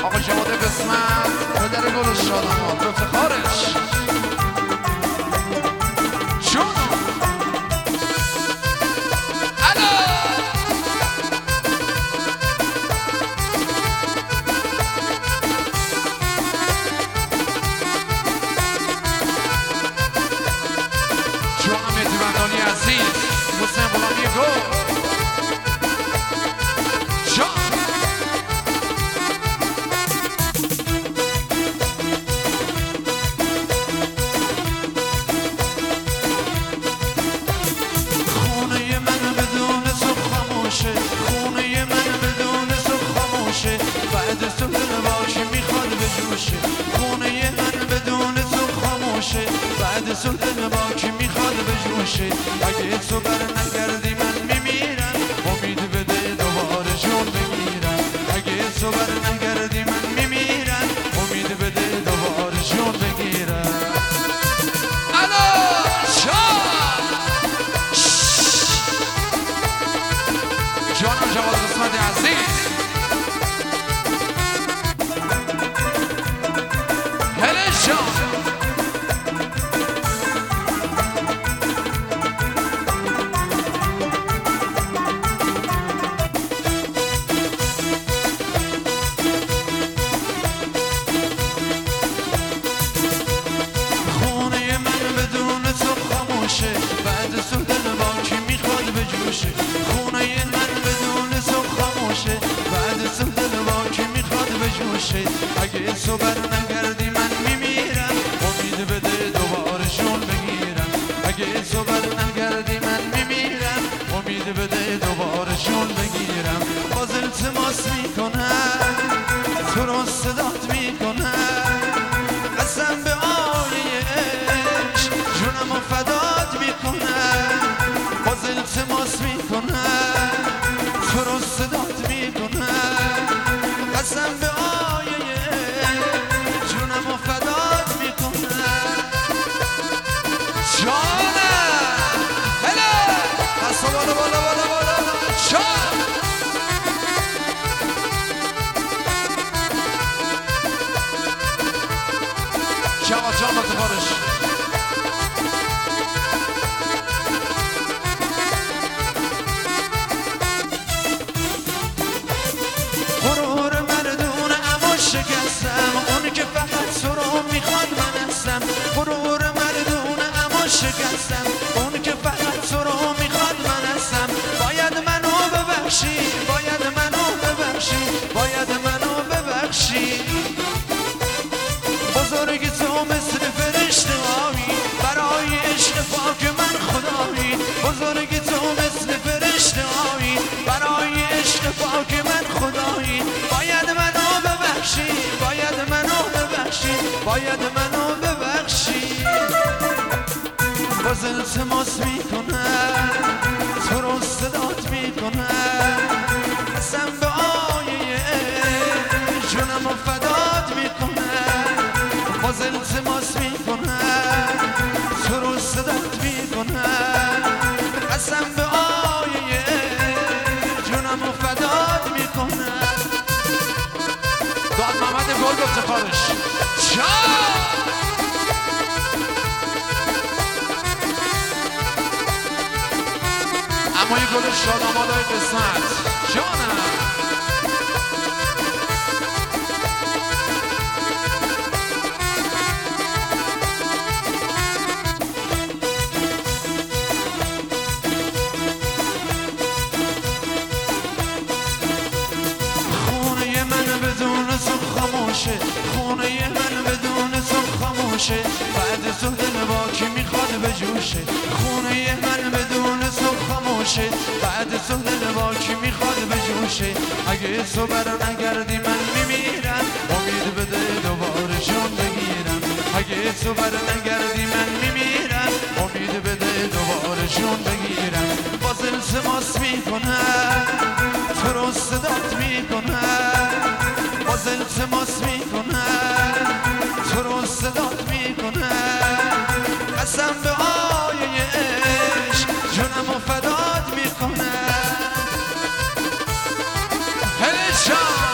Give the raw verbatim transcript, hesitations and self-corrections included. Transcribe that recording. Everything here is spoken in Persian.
آقا جواد قسمت پدر گل شادمان به افتخارش جون حسین غلامی گل جان خونه من بدون تو خاموشه خونه من بدون تو خاموشه بعد تو دل باشی میخواد به جوشه خونه من بدون تو خاموشه بعد تو دل باشی میخواد به جوشه اگه تو بر نگردی من میمیرم امید بده دوباره جون بگیرم اگه تو بر نگردی من میمیرم امید بده دوباره جون بگیرم الو جان جانم جواد قسمت عزیز هله جان اگه تو بر نگردی من میمیرم امید بده دوباره جون بگیرم اگه تو بر نگردی من میمیرم امید بده دوباره جون بگیرم باز التماس میکنم تو رو صدات میکنم قسم به آیش جونم و فدات میکنم باز التماس میکنم تو رو صدات میکنم قسم به جواد جان بتخارش غرور مردونه اما شکستم اون که فقط تو رو میخواد من هستم غرور مردونه اما شکستم اون که فقط تو رو میخواد من هستم باید منو ببخشی باید منو ببخشی باید منو ببخشی بزرگی تو مثل فرشته هایی برای عشق پاک من خدایی بزرگی تو مثل فرشته هایی برای عشق پاک من خدایی باید منو ببخشی باید منو ببخشی باید منو ببخشی باز التماس میکنم تو رو صدات میکنم قسم به آیه جونم و فدات میکنم باز التماس میکنم تو رو صدات میکنم قسم به آیه جونم و فدات میکنم داد محمد گل به افتخارش اما یه گل شادامادای قسمت جانم خونه من بدون تو خاموشه بعد تو دل باکی میخواد به جوشه خونه من بدون تو خاموشه بعد تو دل باکی میخواد به جوشه اگه تو بر نگردی من میمیرم امید بده دوباره جون بگیرم اگه تو بر نگردی من میمیرم امید بده دوباره جون بگیرم باز التماس میکنم تو رو صدات میکنم باز التماس میکنم تو رو صدات میکنم قسم به آیه عشق جونم و فدات میکنم هله جان